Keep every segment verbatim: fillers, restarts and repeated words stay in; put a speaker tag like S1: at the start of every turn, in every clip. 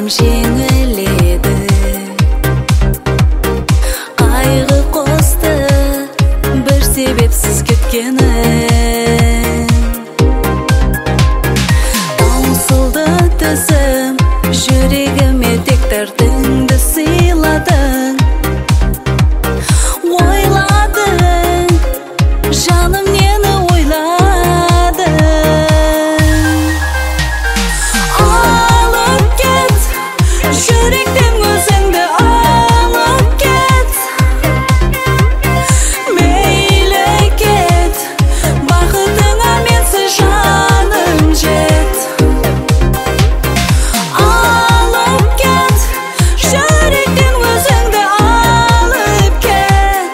S1: жеңіледі. Айғы қосты бір себепсіз кеткенін. Таусылды тізім, жүрегіме тек дертіңді сыйладың. Ойладың, жаным нені ойлады. Алып кет, жүректен өзіңді алып кет. Мейлі кет, бақытыңа менсіз жаным жет. Алып кет, жүректен өзіңді алып кет.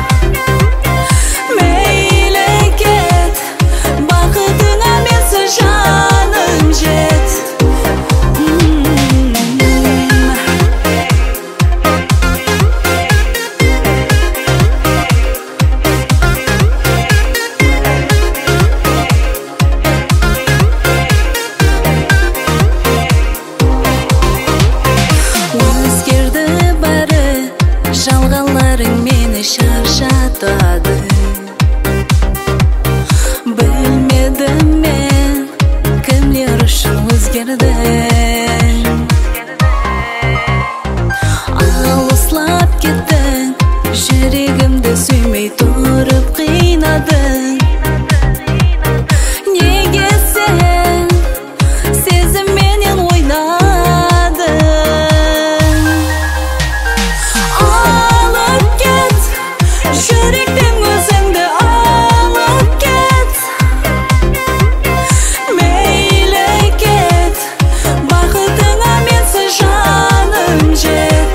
S1: Мейлі кет, бақытыңа менсіз жаным жет. Өзгерді бәрі, жалғанларың мені шаршатады. Білмедім мен, кімлер үшін өзгердің. Алыслап кеттің, жүрегімді сүймей тұрып қинадың. Неге сен сезімменен ойнадың? Алып кет, жүректен өзіңді алып кет. Мейлі кет, бақытыңа менсіз жаным жет.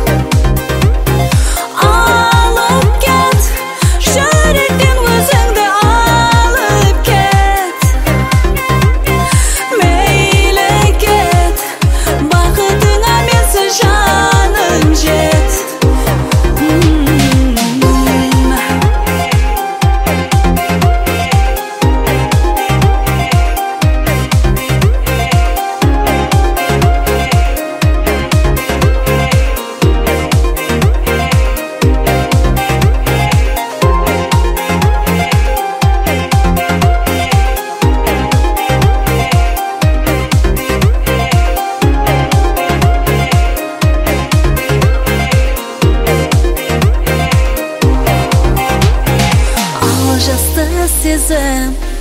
S1: Алып кет, жүректен өзіңді алып кет. Мейлі кет, бақытыңа менсіз жаным жет. Ал жасты сезім